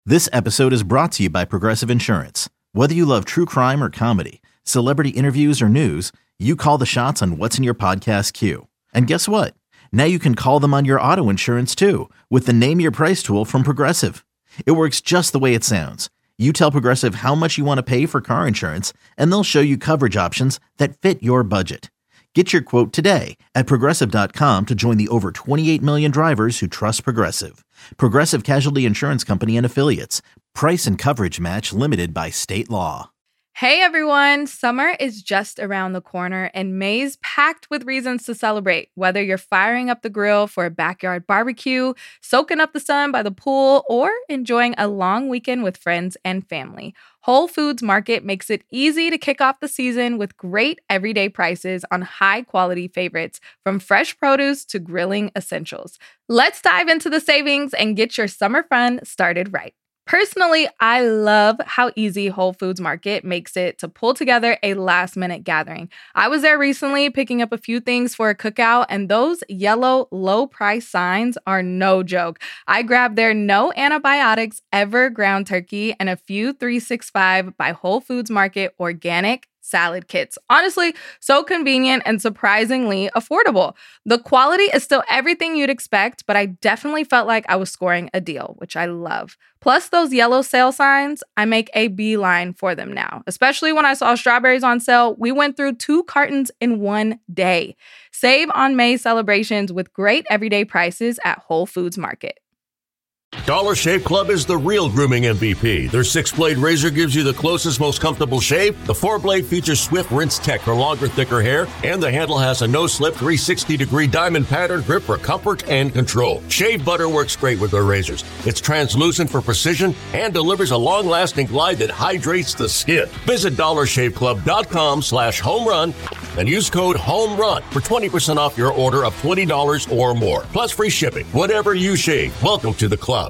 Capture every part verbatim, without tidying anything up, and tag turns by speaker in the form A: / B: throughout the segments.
A: This episode is brought to you by Progressive Insurance. Whether you love true crime or comedy, celebrity interviews or news, you call the shots on what's in your podcast queue. And guess what? Now you can call them on your auto insurance too with the Name Your Price tool from Progressive. It works just the way it sounds. You tell Progressive how much you want to pay for car insurance, and they'll show you coverage options that fit your budget. Get your quote today at Progressive dot com to join the over twenty-eight million drivers who trust Progressive. Progressive Casualty Insurance Company and Affiliates. Price and coverage match limited by state law.
B: Hey everyone, summer is just around the corner and May's packed with reasons to celebrate. Whether you're firing up the grill for a backyard barbecue, soaking up the sun by the pool, or enjoying a long weekend with friends and family, Whole Foods Market makes it easy to kick off the season with great everyday prices on high-quality favorites, from fresh produce to grilling essentials. Let's dive into the savings and get your summer fun started right. Personally, I love how easy Whole Foods Market makes it to pull together a last-minute gathering. I was there recently picking up a few things for a cookout, and those yellow low-price signs are no joke. I grabbed their no antibiotics ever ground turkey and a few three sixty-five by Whole Foods Market organic salad kits. Honestly, so convenient and surprisingly affordable. The quality is still everything you'd expect, but I definitely felt like I was scoring a deal, which I love. Plus those yellow sale signs, I make a beeline for them now. Especially when I saw strawberries on sale, we went through two cartons in one day. Save on May celebrations with great everyday prices at Whole Foods Market.
C: Dollar Shave Club is the real grooming M V P. Their six-blade razor gives you the closest, most comfortable shave. The four-blade features swift rinse tech for longer, thicker hair. And the handle has a no-slip three sixty degree diamond pattern grip for comfort and control. Shave butter works great with their razors. It's translucent for precision and delivers a long-lasting glide that hydrates the skin. Visit dollar shave club dot com slash home run and use code HOMERUN for twenty percent off your order of twenty dollars or more. Plus free shipping. Whatever you shave, welcome to the club.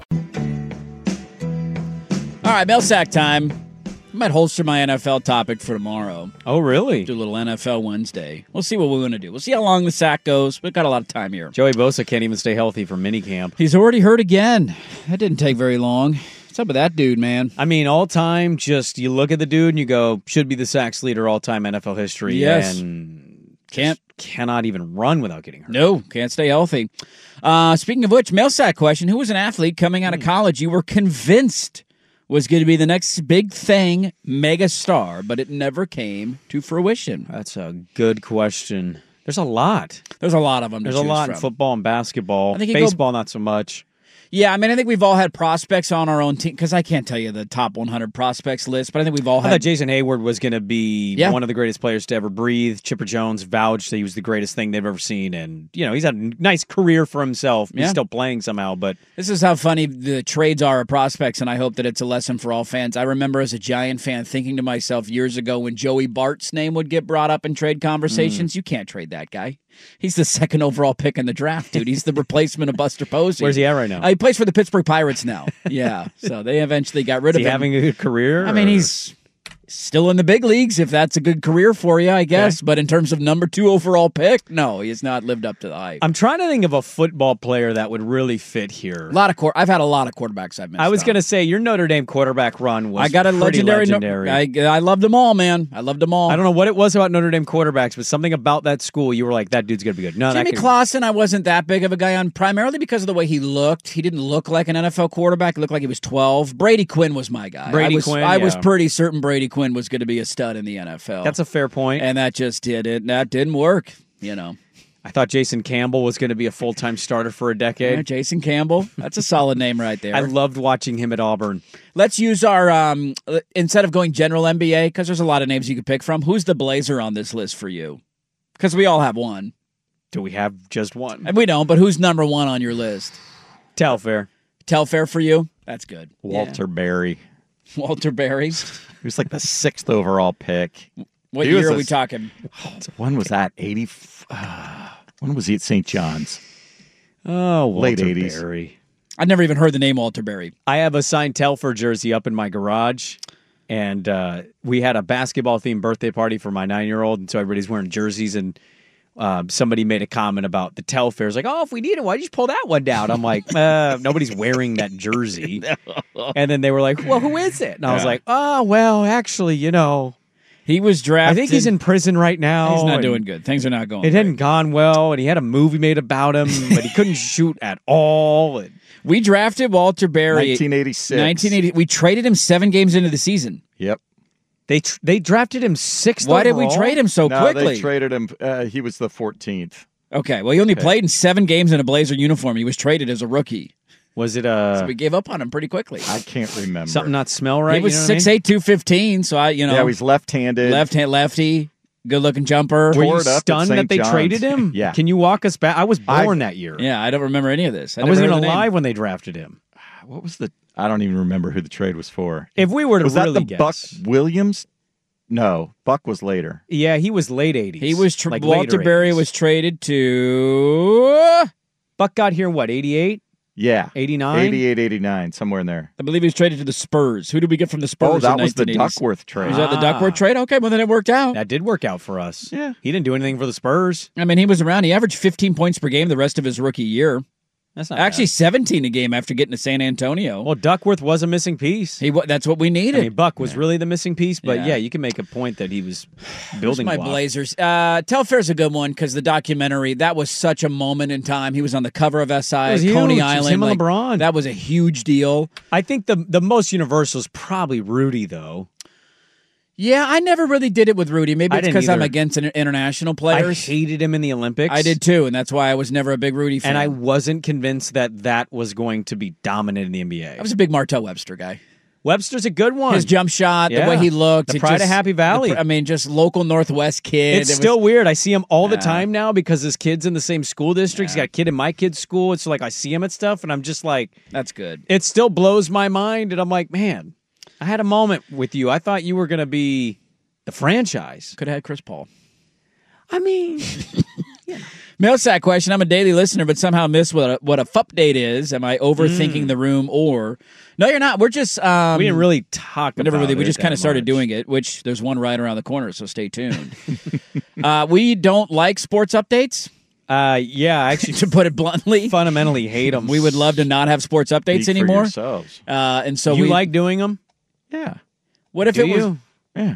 D: All right, mail sack time. I might holster my N F L topic for tomorrow.
E: Oh, really?
D: Do a little N F L Wednesday. We'll see what we want to do. We'll see how long the sack goes. We've got a lot of time here.
E: Joey Bosa can't even stay healthy for minicamp.
D: He's already hurt again. That didn't take very long. What's up with that dude, man?
E: I mean, all time, just you look at the dude and you go, should be the sacks leader all time N F L history.
D: Yes.
E: And
D: can't
E: cannot even run without getting hurt.
D: No, can't stay healthy. Uh, speaking of which, mail sack question. Who was an athlete coming out of college you were convinced was going to be the next big thing, mega star, but it never came to fruition?
E: That's a good question. There's a lot.
D: There's a lot of them to
E: There's a
D: choose
E: lot
D: from.
E: in football and basketball.
D: I think you
E: Baseball,
D: go-
E: not so much.
D: Yeah, I mean, I think we've all had prospects on our own team, because I can't tell you the top one hundred prospects list, but I think we've all
E: I
D: had...
E: thought Jason Hayward was going to be
D: Yeah.
E: one of the greatest players to ever breathe. Chipper Jones vouched that he was the greatest thing they've ever seen, and, you know, he's had a nice career for himself. He's
D: Yeah.
E: still playing somehow, but...
D: This is how funny the trades are of prospects, and I hope that it's a lesson for all fans. I remember as a Giant fan thinking to myself years ago when Joey Bart's name would get brought up in trade conversations, mm. you can't trade that guy. He's the second overall pick in the draft, dude. He's the replacement of Buster Posey.
E: Where's he at right now?
D: Uh, he plays for the Pittsburgh Pirates now. Yeah, so they eventually got rid
E: Is
D: of
E: he
D: him.
E: having a good career?
D: I mean,
E: or?
D: he's still in the big leagues, if that's a good career for you, I guess.
E: Okay.
D: But in terms of number two overall pick, no, he has not lived up to the hype.
E: I'm trying to think of a football player that would really fit here.
D: A lot of quar- I've had a lot of quarterbacks I've missed.
E: I was
D: on.
E: going to say, your Notre Dame quarterback run was
D: I got a
E: pretty
D: legendary.
E: legendary.
D: I, I loved them all, man. I loved them all.
E: I don't know what it was about Notre Dame quarterbacks, but something about that school, you were like, that dude's going to be good. No,
D: Jimmy
E: that could...
D: Clausen, I wasn't that big of a guy on, primarily because of the way he looked. He didn't look like an N F L quarterback. He looked like he was twelve. Brady Quinn was my guy.
E: Brady
D: I was,
E: Quinn,
D: I was
E: yeah.
D: pretty certain Brady Quinn was going to be a stud in the N F L.
E: That's a fair point.
D: And that just did it. That didn't work, you know.
E: I thought Jason Campbell was going to be a full-time starter for a decade.
D: Yeah, Jason Campbell. That's a solid name right there.
E: I loved watching him at Auburn.
D: Let's use our, um, instead of going general N B A, because there's a lot of names you could pick from, who's the Blazer on this list for you? Because we all have one.
E: Do we have just one?
D: And we don't, but who's number one on your list?
E: Telfair.
D: Telfair for you? That's good.
E: Walter
D: Yeah.
E: Berry.
D: Walter Berry.
E: He was like the sixth overall pick.
D: What
F: He
D: year
F: was
D: are
F: a-
D: we talking?
F: When was that? eighty. Uh, when was he at Saint John's?
E: Oh, Walter
F: Late eighties.
E: Berry.
D: I'd never even heard the name Walter Berry.
E: I have a signed Telfair jersey up in my garage, and uh, we had a basketball-themed birthday party for my nine-year-old, and so everybody's wearing jerseys, and Um, somebody made a comment about the Telfair. It's like, oh, if we need it, why'd you just pull that one down? I'm like, uh, nobody's wearing that jersey. No. And then they were like, well, who is it? And I was
F: Yeah.
E: like, oh, well, actually, you know,
D: He was
E: I
D: drafted.
E: think he's in prison right now.
D: He's not
E: and
D: doing good. Things are not going
E: It
D: great.
E: hadn't gone well, and he had a movie made about him, but he couldn't shoot at all. And
D: We drafted Walter Berry.
F: nineteen eighty-six.
D: nineteen eighty. We traded him seven games into the season.
F: Yep.
E: they tr- they drafted him sixth
D: Why did we
E: overall?
D: trade him so
F: no,
D: quickly?
F: they traded him. Uh, he was the fourteenth.
D: Okay, well, he only played in seven games in a Blazer uniform. He was traded as a rookie.
E: Was it uh,
D: So we gave up on him pretty quickly.
F: I can't remember.
E: something not smell right?
D: he was
E: you know what I
D: six
E: mean?
D: eight, two fifteen, so I, you know,
F: Yeah, he's left-handed.
D: left hand lefty, good looking jumper.
E: Were you
F: Tore it up at
E: stunned
F: Saint
E: that they
F: John's.
E: traded him?
F: Yeah.
E: Can you walk us back? I was born that year.
D: Yeah, I don't remember any of this. I,
E: I
D: never
E: wasn't
D: heard
E: even
D: the name.
E: alive when they drafted him.
F: What was the? I don't even remember who the trade was for.
E: If we were to
F: Was
E: really
F: that the
E: guess,
F: Buck Williams? No, Buck was later.
E: yeah, he was late eighties.
D: He was tra-
E: like
D: Walter
E: later
D: Berry
E: eighties.
D: was traded to.
E: Buck got here what eighty-eight,
F: Yeah,
E: eighty-nine.
F: eighty-eight, eighty-nine, somewhere in there.
D: I believe he was traded to the Spurs. Who did we get from the Spurs?
F: Oh, that
D: in
F: was the
D: nineteen eighties?
F: Duckworth trade.
D: Was that the
E: Ah.
D: Duckworth trade? Okay, well then it worked out.
E: That did work out for us.
F: Yeah.
E: He didn't do anything for the Spurs.
D: I mean, he was around. He averaged fifteen points per game the rest of his rookie year.
E: That's not
D: Actually,
E: bad.
D: seventeen a game after getting to San Antonio.
E: Well, Duckworth was a missing piece.
D: He wa- that's what we needed.
E: I mean, Buck was really the missing piece, but
D: Yeah.
E: yeah, you can make a point that he was building
D: my
E: block.
D: Blazers. Uh, Telfair's a good one because the documentary, that was such a moment in time. He was on the cover of S I,
E: It was
D: Coney
E: huge. It was
D: Island.
E: him and
D: like,
E: LeBron.
D: That was a huge deal.
E: I think the the most universal is probably Rudy, though.
D: Yeah, I never really did it with Rudy. Maybe
E: I
D: it's
E: didn't
D: because I'm
E: either.
D: against inter- international
E: I
D: players.
E: hated him in the Olympics.
D: I did too, and that's why I was never a big Rudy fan.
E: and I wasn't convinced that that was going to be dominant in the N B A.
D: I was a big Martell Webster guy.
E: Webster's a good one.
D: His jump shot,
E: Yeah.
D: the way he looked.
E: The
D: it
E: pride of
D: just-
E: Happy Valley.
D: the pr- I mean, just local Northwest kid.
E: It's
D: It was-
E: still weird. I see him all the
D: Yeah.
E: time now because his kid's in the same school district. He's got a kid in my kid's school. It's like I see him at stuff, and I'm just like,
D: That's good.
E: it still blows my mind. And I'm like, man, I had a moment with you. I thought you were going to be the franchise.
D: Could have had Chris Paul.
E: I mean,
D: Mailsack question. I'm a daily listener, but somehow miss what a, what a fup date is. Am I overthinking the room or... No, you're not. We're just... Um,
E: we didn't really talk
D: we never
E: about
D: really. We
E: it
D: just
E: that
D: kind of started
E: much.
D: doing it, which there's one right around the corner, so stay tuned. uh, we don't like sports updates,
E: Uh, yeah, I actually
D: to put it bluntly.
E: fundamentally hate them.
D: We would love to not have sports updates
F: Speak for
D: anymore.
F: yourselves.
D: Uh, and so
E: you
D: we
E: like doing them?
F: Yeah,
D: What if
E: Do
D: it was...
E: you?
F: yeah.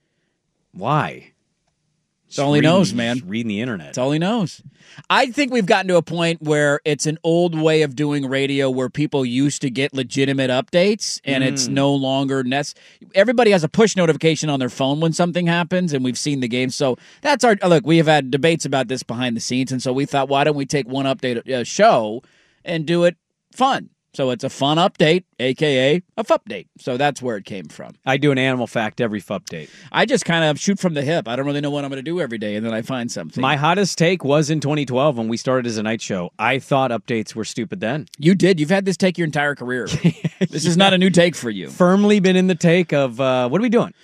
E: Why?
D: It's all he
E: Reading-
D: knows, man.
E: just Reading the internet.
D: That's all he knows. I think we've gotten to a point where it's an old way of doing radio where people used to get legitimate updates, and it's no longer necessary. Everybody has a push notification on their phone when something happens, and we've seen the game. So that's our look. We have had debates about this behind the scenes, and so we thought, why don't we take one update uh, show and do it fun? So it's a fun update, a k a a fupdate. So that's where it came from.
E: I do an animal fact every update.
D: I just kind of shoot from the hip. I don't really know what I'm going to do every day, and then I find something.
E: My hottest take was in twenty twelve when we started as a night show. I thought updates were stupid then.
D: You did. You've had this take your entire career. This is not a new take for you.
E: Firmly been in the take of, uh, what are we doing?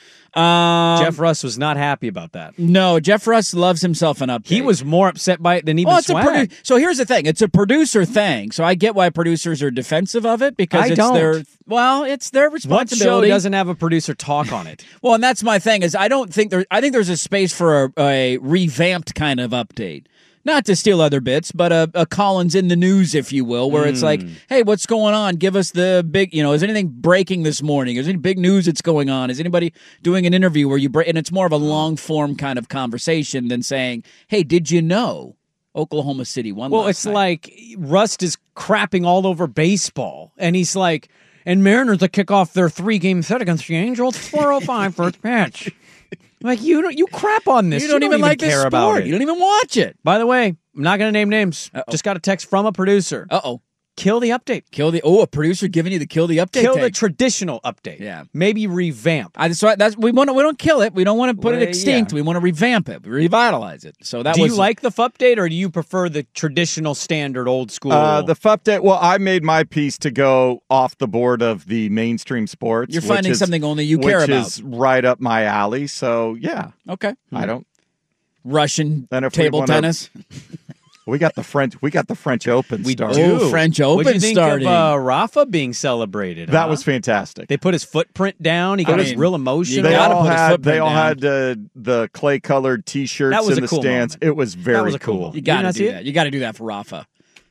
D: Um,
E: Jeff Russ was not happy about that.
D: No, Jeff Russ loves himself an update.
E: He was more upset by it than even
D: Well, it's a
E: Swag.
D: produ- so here's the thing: it's a producer thing. So I get why producers are defensive of it because
E: I
D: it's
E: don't.
D: their well, it's their
E: What show
D: responsibility.
E: doesn't have a producer talk on it?
D: Well, and that's my thing is I don't think there. I think there's a space for a, a revamped kind of update. Not to steal other bits, but a, a Collins in the news, if you will, where it's like, hey, what's going on? Give us the big, you know, is anything breaking this morning? Is any big news that's going on? Is anybody doing an interview where you break? And it's more of a long form kind of conversation than saying, hey, did you know Oklahoma City won
E: Well,
D: last
E: it's
D: night?
E: like Rust is crapping all over baseball, and he's like, and Mariners to kick off their three-game set against the Angels, four oh five first pitch. Like, you don't, you crap on this.
D: you don't, even like
E: care
D: this
E: about
D: sport.
E: it.
D: You don't even watch it.
E: By the way, I'm not going to name names.
D: Uh-oh.
E: Just got a text from a producer.
D: Uh oh.
E: Kill the update.
D: Kill the oh, a producer giving you the kill the update.
E: Kill the
D: take.
E: traditional update.
D: Yeah.
E: Maybe revamp.
D: I, so that's we want to, we don't kill it. We don't want to put
E: Well,
D: it extinct.
E: yeah.
D: We want to revamp it, revitalize it. So that
E: Do
D: was
E: you like the update, or do you prefer the traditional, standard, old school?
F: Uh, the update. Well, I made my piece to go off the board of the mainstream sports.
D: You're
F: which
D: finding
F: is-
D: something only you care
F: which
D: about.
F: is right up my alley. So yeah,
D: Okay.
F: I don't.
D: Russian
F: Then if we
D: table
F: wanna-
D: tennis.
F: We got the French. We got the French Open.
E: We
F: started.
E: do.
D: Ooh, French Open
E: What'd you think
D: starting.
E: of uh, Rafa being celebrated?
F: That
E: huh?
F: was fantastic.
E: They put his footprint down. He
D: I
E: got his
D: mean,
E: real emotion.
D: you
F: They
D: gotta
F: all
D: put his
F: had.
D: footprint
F: They all
D: down.
F: had uh, the clay colored T-shirts
E: That was
F: in
E: a
F: the
E: cool
F: stands.
E: moment.
F: It was very
E: That was a cool
F: cool.
E: moment.
D: You got
E: Did
D: to
E: not
D: do
E: see it?
D: that. You got to do that for Rafa.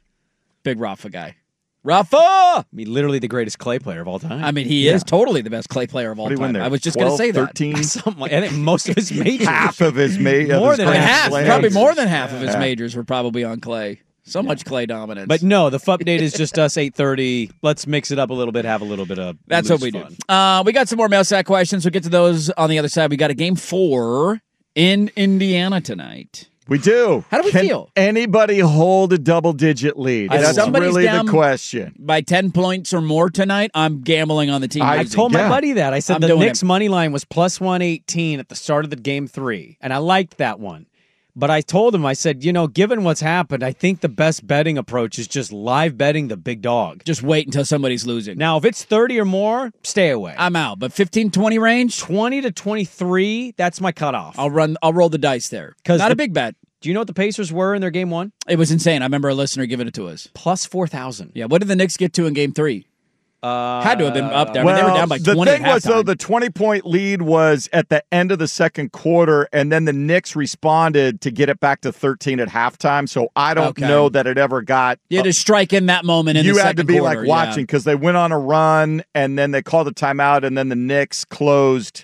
D: Big Rafa guy. Rafa!
E: I mean, literally the greatest clay player of all time.
D: I mean, he is totally the best clay player of all
F: What did he win
D: time.
F: there?
D: I was just going to
F: twelve,
D: say that.
F: thirteen
E: Something like, I think most of his majors.
F: Half of his ma-
E: More
F: of his
E: than
F: Grand
D: Half,
F: Slams.
D: probably more than half of his
F: Yeah.
D: majors were probably on clay. So much clay dominance.
E: But no, the F U P date is just us eight thirty. Let's mix it up a little bit, have a little bit of
D: That's
E: loose
D: what we
E: fun.
D: do. Uh, we got some more mail sack questions. We'll get to those on the other side. We got a game four in Indiana tonight.
F: We do.
D: How do we
F: Can
D: feel?
F: Anybody hold a double-digit lead?
E: If
F: That's
D: somebody's
F: really
D: down-
F: the question.
D: By ten points or more tonight, I'm gambling on the team.
F: I
E: I
D: losing.
E: told my
F: Yeah.
E: buddy that. I said
D: I'm
E: the
D: doing
E: Knicks
D: it.
E: money line was plus one eighteen at the start of the game three, and I liked that one. But I told him, I said, you know, given what's happened, I think the best betting approach is just live betting the big dog.
D: Just wait until somebody's losing.
E: Now, if it's thirty or more, stay away.
D: I'm out. But fifteen, twenty range,
E: twenty to twenty-three, that's my cutoff.
D: I'll run. I'll roll the dice there.
E: 'Cause
D: Not
E: the-
D: a big bet.
E: Do you know what the Pacers were in their game one?
D: It was insane. I remember a listener giving it to us.
E: Plus four thousand.
D: Yeah. What did the Knicks get to in game three?
E: Uh,
D: Had to have been up there. I mean,
F: Well,
D: they were down by
F: the
D: twenty
F: thing
D: at
F: was, though,
D: halftime.
F: the twenty-point lead was at the end of the second quarter, and then the Knicks responded to get it back to thirteen at halftime. So I don't
D: Okay.
F: know that it ever got.
D: You had to strike in that moment in
F: you
D: the
F: had
D: second
F: to be
D: quarter,
F: like watching because they went on a run, and then they called a timeout, and then the Knicks closed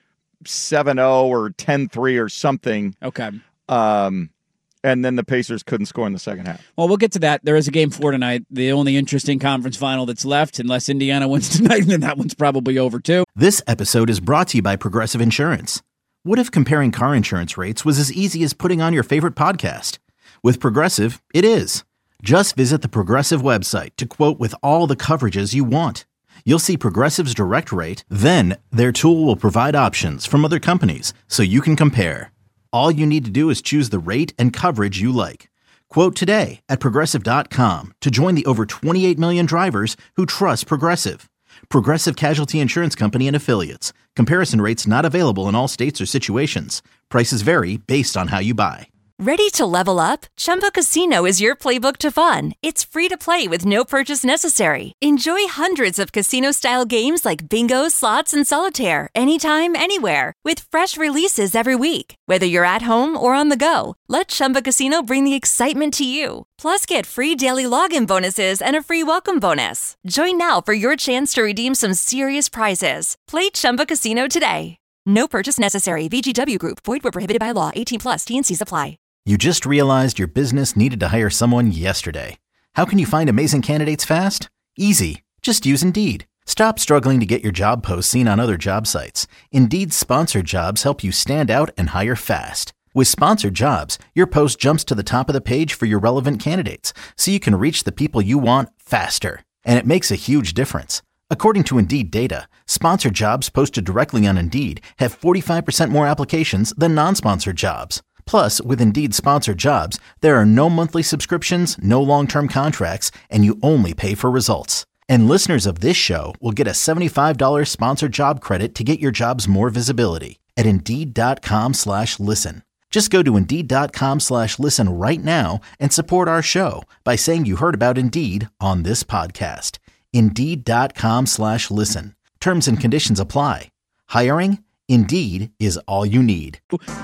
F: seven oh or ten three or something.
D: Yeah. Okay.
F: Um, and then the Pacers couldn't score in the second half.
D: Well, we'll get to that. There is a game four tonight. The only interesting conference final that's left, unless Indiana wins tonight, then that one's probably over too.
A: This episode is brought to you by Progressive Insurance. What if comparing car insurance rates was as easy as putting on your favorite podcast? With Progressive, it is. Just visit the Progressive website to quote with all the coverages you want. You'll see Progressive's direct rate, then their tool will provide options from other companies so you can compare. All you need to do is choose the rate and coverage you like. Quote today at Progressive dot com to join the over twenty-eight million drivers who trust Progressive. Progressive Casualty Insurance Company and Affiliates. Comparison rates not available in all states or situations. Prices vary based on how you buy.
G: Ready to level up? Chumba Casino is your playbook to fun. It's free to play with no purchase necessary. Enjoy hundreds of casino-style games like bingo, slots, and solitaire anytime, anywhere with fresh releases every week. Whether you're at home or on the go, let Chumba Casino bring the excitement to you. Plus, get free daily login bonuses and a free welcome bonus. Join now for your chance to redeem some serious prizes. Play Chumba Casino today. No purchase necessary. V G W Group. Void where prohibited by law. eighteen plus. T and C's apply.
A: You just realized your business needed to hire someone yesterday. How can you find amazing candidates fast? Easy. Just use Indeed. Stop struggling to get your job posts seen on other job sites. Indeed's sponsored jobs help you stand out and hire fast. With sponsored jobs, your post jumps to the top of the page for your relevant candidates, so you can reach the people you want faster. And it makes a huge difference. According to Indeed data, sponsored jobs posted directly on Indeed have forty-five percent more applications than non-sponsored jobs. Plus, with Indeed sponsored jobs, there are no monthly subscriptions, no long-term contracts, and you only pay for results. And listeners of this show will get a seventy-five dollars sponsored job credit to get your jobs more visibility at Indeed.com slash listen. Just go to Indeed.com slash listen right now and support our show by saying you heard about Indeed on this podcast. Indeed.com slash listen. Terms and conditions apply. Hiring? Indeed is all you need.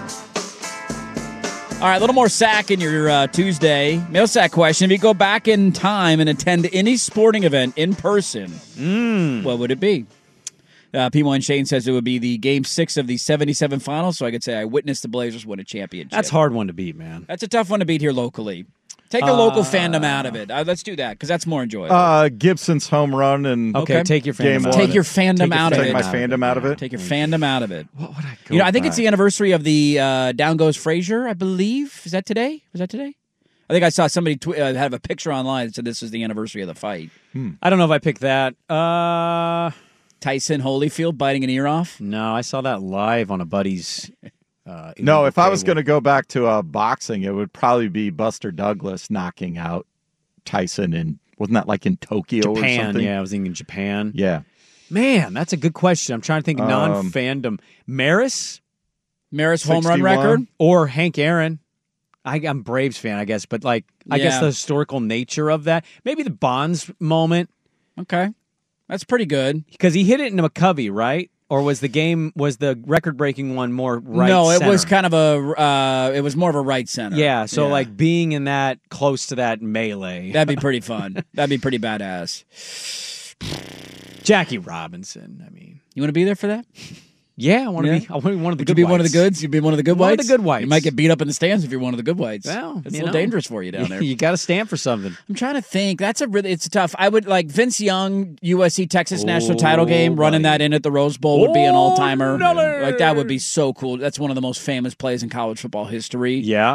D: All right, a little more sack in your uh, Tuesday mail sack question. If you go back in time and attend any sporting event in person,
E: Mm.
D: what would it be? Uh, P one Shane says it would be the game six of the seventy-seven finals, so I could say I witnessed the Blazers win a championship.
E: That's a hard one to beat, man.
D: That's a tough one to beat here locally. Take the
E: Uh,
D: local fandom out of it. Uh, let's do that, because that's more enjoyable.
F: Uh, Gibson's home run and
E: Okay,
D: Okay.
E: take your
F: Game
E: fandom
F: one.
E: out.
D: Take
E: of
D: your
E: it.
D: fandom
E: Take your
D: out of
F: take
D: it.
F: my fandom out of it.
D: Take your fandom out of it.
F: What would I go
D: You know, I think it's the
F: back?
D: anniversary of the uh, Down Goes Frazier, I believe. Is that today? Was that today? I think I saw somebody tw- uh, have a picture online that said this is the anniversary of the fight.
E: I don't know if I picked that. Uh,
D: Tyson Holyfield biting an ear off.
E: no, I saw that live on a buddy's. Uh,
F: No, if I was going
E: to
F: to go back to uh, boxing, it would probably be Buster Douglas knocking out Tyson in, wasn't that like in Tokyo or
E: Japan,
F: something?
E: yeah, I was thinking Japan.
F: Yeah.
E: Man, that's a good question. I'm trying to think
F: Um,
E: non-fandom. Maris
D: Maris home run
F: sixty-one.
D: record.
E: or Hank Aaron. I, I'm Braves fan, I guess, but like I guess
D: Yeah.
E: the historical nature of that. Maybe the Bonds moment
D: Okay. That's pretty good.
E: because he hit it into McCovey, right? Or was the game was the record breaking one more right?
D: no, it
E: center?
D: was kind of a. Uh, it was more of a right center.
E: Yeah, so like being in that close to that melee.
D: that'd be pretty fun. That'd be pretty badass.
E: Jackie Robinson. I mean,
D: You want to be there for that?
E: yeah, I want to
D: Yeah.
E: be. I want to be one of the
D: Would
E: good
D: you be one of the
E: whites.
D: goods? You'd be one of the good
E: One of
D: whites.
E: the good whites.
D: You might get beat up in the stands if you're one of the good whites.
E: Well,
D: it's a
E: you
D: little
E: know.
D: dangerous for you down there.
E: You got to stand for something.
D: I'm trying to think. That's a really. It's tough. I would like Vince Young, U S C Texas national
E: Oh,
D: title game, running
E: buddy.
D: that in at the Rose Bowl would be an all timer.
E: Nelly!
D: Like that would be so cool. That's one of the most famous plays in college football history.
E: Yeah.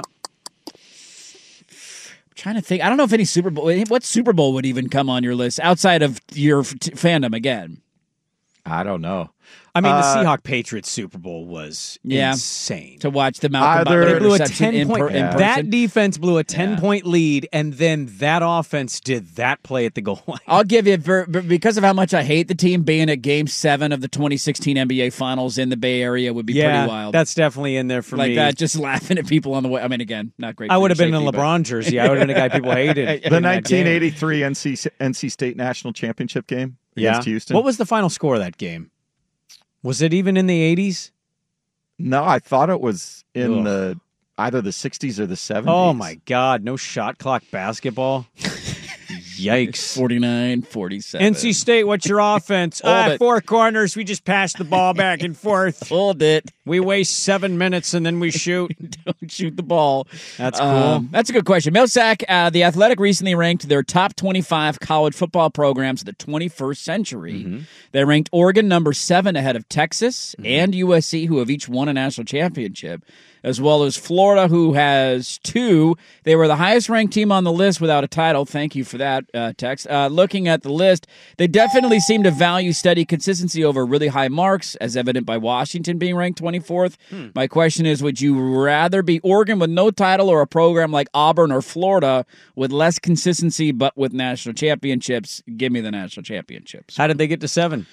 D: I'm trying to think. I don't know if any Super Bowl. What Super Bowl would even come on your list outside of your f- t- fandom again?
F: I don't know.
E: I mean, the
F: Uh,
E: Seahawks Patriots Super Bowl was
D: Yeah.
E: insane.
D: To watch the Malcolm
F: Either-
D: Butler
E: They blew a
D: interception
E: ten
D: in,
E: point.
D: per, in
F: Yeah.
D: person.
E: That defense blew a ten
D: Yeah.
E: point lead, and then that offense did that play at the goal line.
D: I'll give you for, because of how much I hate the team being at Game Seven of the twenty sixteen N B A Finals in the Bay Area would be
E: yeah,
D: pretty wild.
E: that's definitely in there for
D: like
E: me.
D: that, just laughing at people on the way. I mean, again, not great.
E: I
D: for
E: would have
D: your
E: been in a
D: safety, but-
E: LeBron jersey. I would have been a guy people hated.
F: The
E: in that game.
F: nineteen eighty-three N C N C State National Championship game
E: Yeah.
F: against Houston.
E: What was the final score of that game? Was it even in the eighties?
F: No, I thought it was in
E: Ugh.
F: the either the sixties or the seventies.
E: Oh my God! No shot clock basketball. Yikes!
D: forty-nine forty-seven.
E: N C State, what's your offense?
D: Hold
E: Ah,
D: it.
E: four corners. We just pass the ball back and forth.
D: Hold it.
E: We waste seven minutes and then we shoot.
D: Don't shoot the ball.
E: That's cool.
D: Um, that's a good question. Millsack, uh, the Athletic recently ranked their top twenty-five college football programs of the twenty-first century.
E: Mm-hmm.
D: They ranked Oregon number seven ahead of Texas and U S C, who have each won a national championship, as well as Florida, who has two. They were the highest ranked team on the list without a title. Thank you for that, uh, Tex. Uh, looking at the list, they definitely seem to value steady consistency over really high marks, as evident by Washington being ranked twenty-fourth.
E: Hmm.
D: My question is, would you rather be Oregon with no title or a program like Auburn or Florida with less consistency but with national championships? Give me the national championships.
E: How did they get to seven?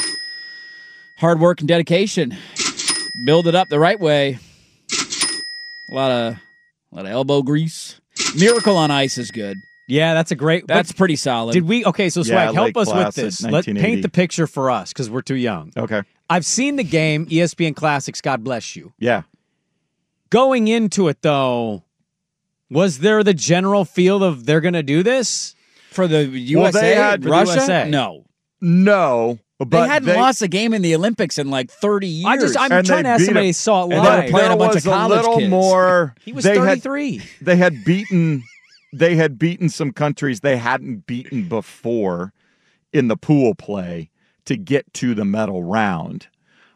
D: Hard work and dedication. Build it up the right way. A lot of, a lot of elbow grease. Miracle on Ice is good.
E: Yeah, that's a great.
D: That's
E: but
D: pretty solid.
E: did we? Okay, so
F: Yeah,
E: Swag, help
F: Lake
E: us with
F: Placid,
E: this. Let
F: nineteen eighty.
E: paint the picture for us because we're too young.
F: Okay.
E: I've seen the game, E S P N Classics. God bless you.
F: Yeah.
E: Going into it though, was there the general feel of they're going to do this?
D: for the U S A,
F: Well, they had-
E: For the
D: Russia?
E: U S A.
D: No.
F: No, but
D: They hadn't lost a game in the Olympics in like thirty years.
E: I just I'm
F: And
E: trying
F: they
E: to ask
F: beat
E: somebody
F: him.
E: who saw it
D: And they were
E: live.
D: playing
F: there
D: a bunch
F: was
D: of college
F: a little
D: kids.
F: more.
E: He was
F: they had-
E: thirty-three.
F: They had beaten. They had beaten some countries they hadn't beaten before in the pool play to get to the medal round.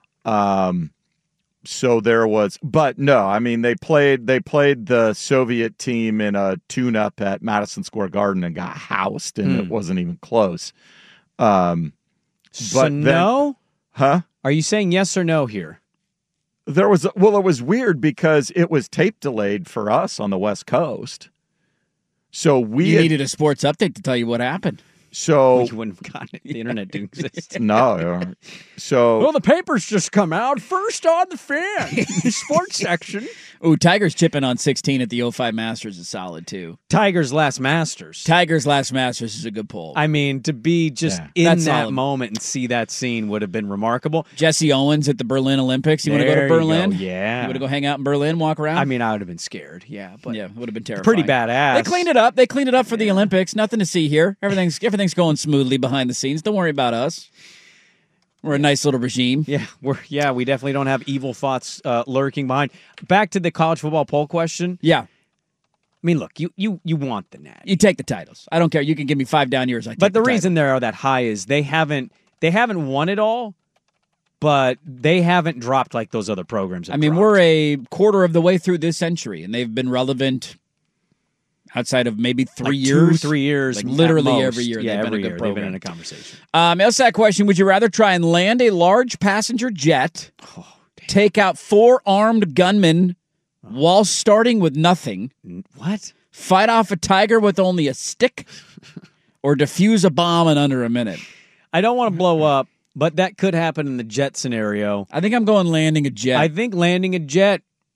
F: Um, so there was, but no, I mean they played. They played the Soviet team in a tune-up at Madison Square Garden and got housed, and
E: Hmm.
F: it wasn't even close. Um,
E: So
F: but then-
E: no?
F: huh?
E: Are you saying yes or no here?
F: There was well, it was weird because it was tape delayed for us on the West Coast. So we
D: You
F: had-
D: needed a sports update to tell you what happened.
F: so
E: You wouldn't have gotten it. The internet didn't exist.
F: no. So
E: Well, the papers just come out first on the fan, the sports section.
D: Ooh, Tigers chipping on sixteen at the oh five Masters is solid too.
E: Tigers last Masters.
D: Tigers last Masters is a good poll.
E: I mean, to be just
F: Yeah.
E: in
D: That's
E: that
D: solid.
E: moment and see that scene would have been remarkable.
D: Jesse Owens at the Berlin Olympics. You want to go
E: There
D: to
E: you
D: Berlin?
E: go, yeah.
D: You want to go hang out in Berlin, walk around?
E: I mean, I would have been scared. Yeah, but
D: yeah, it would have been terrifying.
E: pretty badass.
D: They cleaned it up. They cleaned it up for the Olympics. Nothing to see here. Everything's everything's going smoothly behind the scenes. Don't worry about us. We're a nice little regime.
E: Yeah, we're yeah, we definitely don't have evil thoughts uh, lurking behind. Back to the college football poll question.
D: Yeah,
E: I mean, look, you you you want the Nat,
D: you take the titles. I don't care. You can give me five down years. I take
E: but the
D: title.
E: reason they are that high is they haven't they haven't won it all, but they haven't dropped like those other programs. Have
D: I mean,
E: dropped.
D: we're a quarter of the way through this century, and they've been relevant outside of maybe three
E: like
D: years.
E: two, three years,
D: Like
E: at
D: literally
E: most.
D: every year
E: Yeah,
D: they've been
E: every
D: a good
E: year they've
D: program.
E: been in a conversation.
D: Um, LSAT question: would you rather try and land a large passenger jet, take out four armed gunmen while starting with nothing,
E: What?
D: fight off a tiger with only a stick, or defuse a bomb in under a minute?
E: I don't want to blow up, but that could happen in the jet scenario.
D: I think I'm going landing a jet.
E: I think landing a jet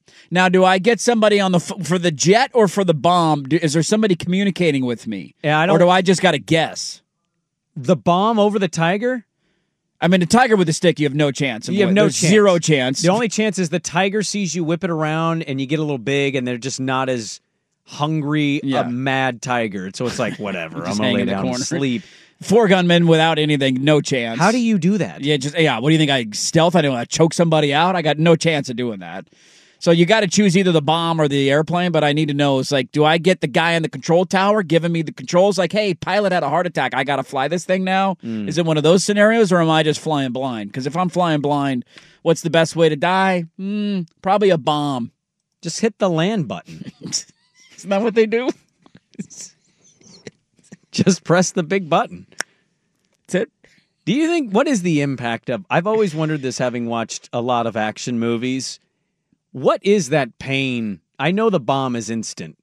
D: Now, do I get somebody on the f- for the jet or for the bomb? Do, is there somebody communicating with me?
E: Yeah, I don't.
D: Or do I just got to guess?
E: The bomb over the tiger?
D: I mean, the tiger with the stick, you have no chance.
E: You have
D: win.
E: no
D: There's
E: chance.
D: Zero chance.
E: The only chance is the tiger sees you whip it around and you get a little big and they're just not as hungry,
D: Yeah.
E: a mad tiger. So it's like, whatever. I'm
D: Just
E: going to
D: hang
E: lay
D: in the
E: down and
D: corner.
E: sleep.
D: Four gunmen without anything, no chance.
E: How do you do that?
D: Yeah, just yeah. What do you think? I stealth? I don't want to choke somebody out. I got no chance of doing that. So you got to choose either the bomb or the airplane. But I need to know, it's like, do I get the guy in the control tower giving me the controls? Like, hey, pilot had a heart attack. I got to fly this thing now.
E: Mm.
D: Is it one of those scenarios, or am I just flying blind? Because if I'm flying blind, what's the best way to die? Mm, probably a bomb.
E: Just hit the land button.
D: Isn't that what they do?
E: Just press the big button.
D: That's it.
E: Do you think, what is the impact of, I've always wondered this having watched a lot of action movies. What is that pain? I know the bomb is instant.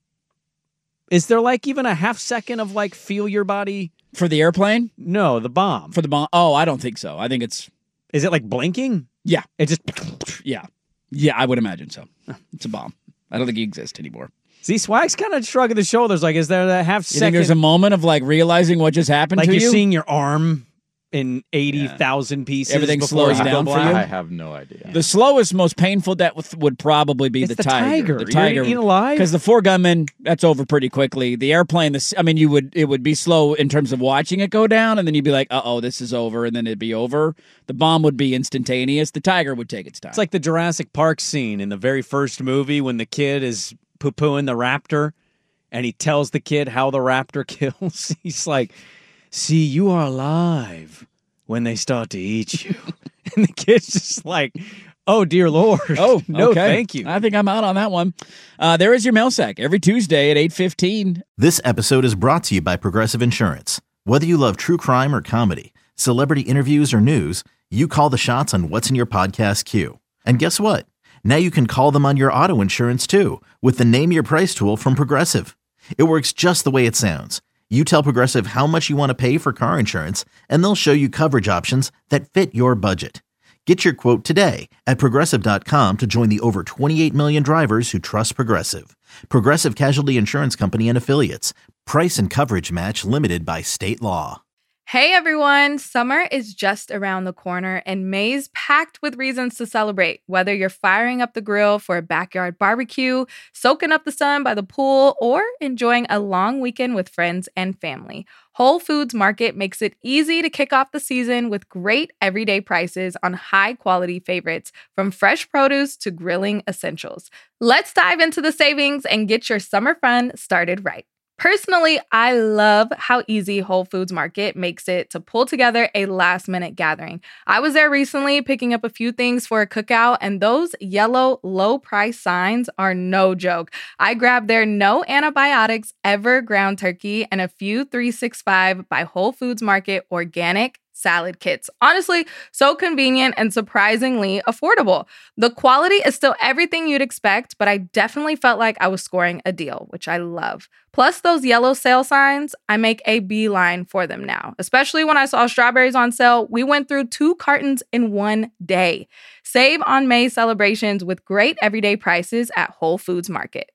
E: Is there like even a half second of like feel your body?
D: For the airplane?
E: No, the bomb.
D: For the bomb? Oh, I don't think so. I think it's...
E: Is it like blinking?
D: Yeah.
E: It just...
D: Yeah. Yeah, I would imagine so. It's a bomb. I don't think he exists anymore.
E: See, Swag's kind of shrugging the shoulders like, is there that half
D: You
E: second?
D: think there's a moment of like realizing what just happened
E: like
D: to
E: you're
D: you?
E: seeing your arm in eighty thousand pieces
D: Everything
E: before
D: slows
E: you go
D: down for
E: black?
D: you?
F: I have no idea.
D: The slowest, most painful death would probably be
E: It's
D: the,
E: the tiger.
D: The
E: You're
D: tiger,
E: eaten alive?
D: Because the four gunmen, that's over pretty quickly. The airplane, the, I mean, you would it would be slow in terms of watching it go down, and then you'd be like, uh oh, this is over, and then it'd be over. The bomb would be instantaneous. The tiger would take its time.
E: It's like the Jurassic Park scene in the very first movie when the kid is poo-pooing the raptor, and he tells the kid how the raptor kills. He's like, see, you are alive when they start to eat you. And the kid's just like, oh, dear Lord.
D: Oh,
E: no,
D: okay.
E: thank you.
D: I think I'm out on that one. Uh, there is your mail sack every Tuesday at eight fifteen.
A: This episode is brought to you by Progressive Insurance. Whether you love true crime or comedy, celebrity interviews or news, you call the shots on what's in your podcast queue. And guess what? Now you can call them on your auto insurance too with the Name Your Price tool from Progressive. It works just the way it sounds. You tell Progressive how much you want to pay for car insurance, and they'll show you coverage options that fit your budget. Get your quote today at Progressive dot com to join the over twenty-eight million drivers who trust Progressive. Progressive Casualty Insurance Company and Affiliates. Price and coverage match limited by state law.
B: Hey everyone, summer is just around the corner and May's packed with reasons to celebrate. Whether you're firing up the grill for a backyard barbecue, soaking up the sun by the pool, or enjoying a long weekend with friends and family, Whole Foods Market makes it easy to kick off the season with great everyday prices on high-quality favorites, from fresh produce to grilling essentials. Let's dive into the savings and get your summer fun started right. Personally, I love how easy Whole Foods Market makes it to pull together a last-minute gathering. I was there recently picking up a few things for a cookout, and those yellow low-price signs are no joke. I grabbed their no antibiotics ever ground turkey and a few three sixty-five by Whole Foods Market organic salad kits. Honestly, so convenient and surprisingly affordable. The quality is still everything you'd expect, but I definitely felt like I was scoring a deal, which I love. Plus those yellow sale signs, I make a beeline for them now. Especially when I saw strawberries on sale, we went through two cartons in one day. Save on May celebrations with great everyday prices at Whole Foods Market.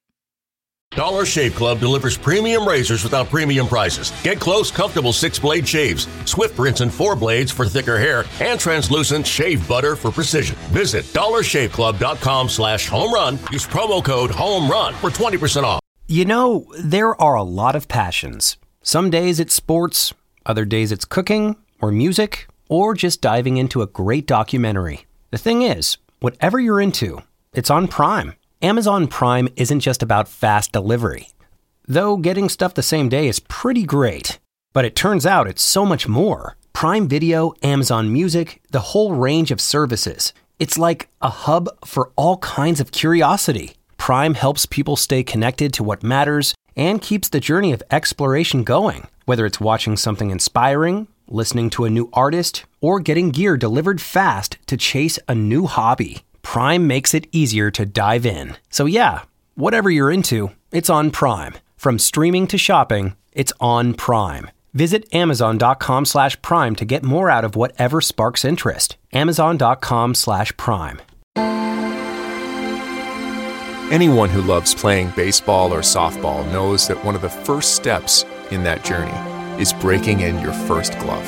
C: Dollar Shave Club delivers premium razors without premium prices. Get close, comfortable six-blade shaves, swift rinse and four blades for thicker hair, and translucent shave butter for precision. Visit dollar shave club dot com slash home run. Use promo code HOMERUN for twenty percent off.
H: You know, there are a lot of passions. Some days it's sports, other days it's cooking or music, or just diving into a great documentary. The thing is, whatever you're into, it's on Prime. Amazon Prime isn't just about fast delivery. Though getting stuff the same day is pretty great. But it turns out it's so much more. Prime Video, Amazon Music, the whole range of services. It's like a hub for all kinds of curiosity. Prime helps people stay connected to what matters and keeps the journey of exploration going. Whether it's watching something inspiring, listening to a new artist, or getting gear delivered fast to chase a new hobby. Prime makes it easier to dive in. So yeah, whatever you're into, it's on Prime. From streaming to shopping, it's on Prime. Visit amazon.com slash prime to get more out of whatever sparks interest. Amazon.com slash prime.
I: Anyone who loves playing baseball or softball knows that one of the first steps in that journey is breaking in your first glove.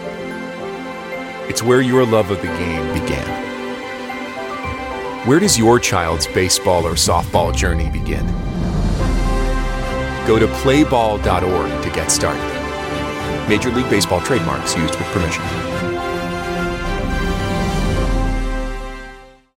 I: It's where your love of the game began. Where does your child's baseball or softball journey begin? Go to play ball dot org to get started. Major League Baseball trademarks used with permission.